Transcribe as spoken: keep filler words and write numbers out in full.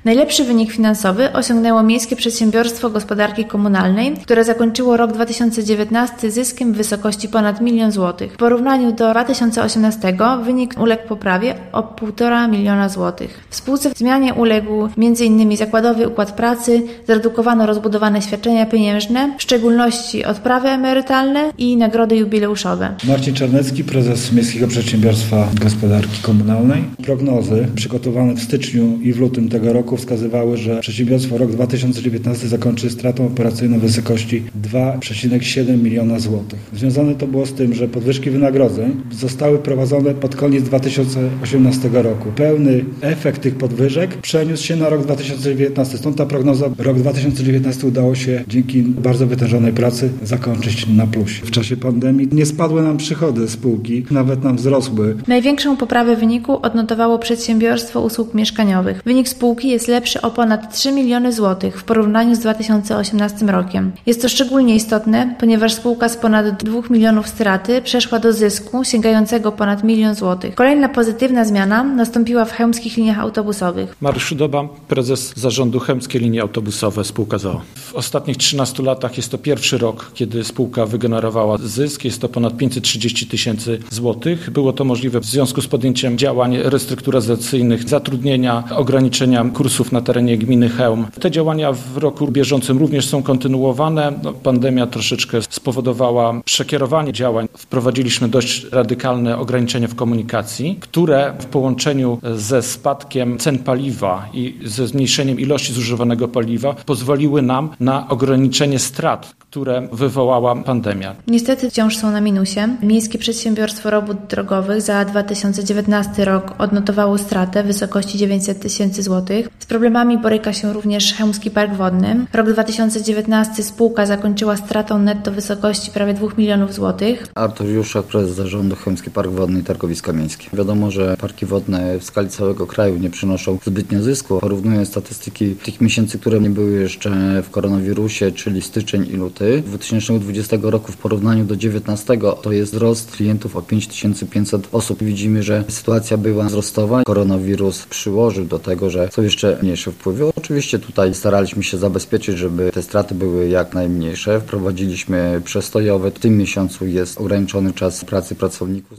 Najlepszy wynik finansowy osiągnęło Miejskie Przedsiębiorstwo Gospodarki Komunalnej, które zakończyło rok dwa tysiące dziewiętnasty zyskiem w wysokości ponad milion złotych. W porównaniu do dwa tysiące osiemnastego wynik uległ poprawie o półtora miliona złotych. W spółce zmianie uległ między innymi zakładowy układ pracy, zredukowano rozbudowane świadczenia pieniężne, w szczególności odprawy emerytalne i nagrody jubileuszowe. Marcin Czarnecki, prezes Miejskiego Przedsiębiorstwa Gospodarki Komunalnej. Prognozy przygotowane w styczniu i w lutym tego roku wskazywały, że przedsiębiorstwo rok dwa tysiące dziewiętnasty zakończy stratą operacyjną w wysokości dwa przecinek siedem miliona złotych. Związane to było z tym, że podwyżki wynagrodzeń zostały prowadzone pod koniec dwa tysiące osiemnastego roku. Pełny efekt tych podwyżek przeniósł się na rok dwa tysiące dziewiętnasty. Stąd ta prognoza rok dwa tysiące dziewiętnasty udało się dzięki bardzo wytężonej pracy zakończyć na plusie. W czasie pandemii nie spadły nam przychody spółki, nawet nam wzrosły. Największą poprawę wyniku odnotowało Przedsiębiorstwo Usług Mieszkaniowych. Wynik spółki jest lepszy o ponad trzy miliony złotych w porównaniu z dwa tysiące osiemnastym rokiem. Jest to szczególnie istotne, ponieważ spółka z ponad dwóch milionów straty przeszła do zysku sięgającego ponad milion złotych. Kolejna pozytywna zmiana nastąpiła w chełmskich liniach autobusowych. Mariusz Szudoba, prezes zarządu Chełmskie Linie Autobusowe, spółka z o o. W ostatnich trzynastu latach jest to pierwszy rok, kiedy spółka wygenerowała zysk. Jest to ponad pięćset trzydzieści tysięcy złotych. Było to możliwe w związku z podjęciem działań restrukturyzacyjnych, zatrudnienia, ograniczenia kursów na terenie gminy Chełm. Te działania w roku bieżącym również są kontynuowane. No, pandemia troszeczkę spowodowała przekierowanie działań. Wprowadziliśmy dość radykalne ograniczenia w komunikacji, które w połączeniu ze spadkiem cen paliwa i ze zmniejszeniem ilości zużywanego paliwa pozwoliły nam na ograniczenie strat, które wywołała pandemia. Niestety wciąż są na minusie. Miejskie Przedsiębiorstwo Robót Drogowych za dwa tysiące dziewiętnasty rok odnotowało stratę w wysokości dziewięćset tysięcy złotych. Z problemami boryka się również Chełmski Park Wodny. Rok dwa tysiące dziewiętnasty spółka zakończyła stratą netto w wysokości prawie dwóch milionów złotych. Artur Juszczak, prezes zarządu Chełmski Park Wodny i Targowiska Miejskie. Wiadomo, że parki wodne w skali całego kraju nie przynoszą zbytnio zysku. Porównując statystyki tych miesięcy, które nie były jeszcze w koronawirusie, czyli styczeń i luty, dwa tysiące dwudziestego roku w porównaniu do dziewiętnastego to jest wzrost klientów o pięć tysięcy pięćset osób. Widzimy, że sytuacja była wzrostowa. Koronawirus przyłożył do tego, że są jeszcze mniejsze wpływy. Oczywiście tutaj staraliśmy się zabezpieczyć, żeby te straty były jak najmniejsze. Wprowadziliśmy przestojowe. W tym miesiącu jest ograniczony czas pracy pracowników.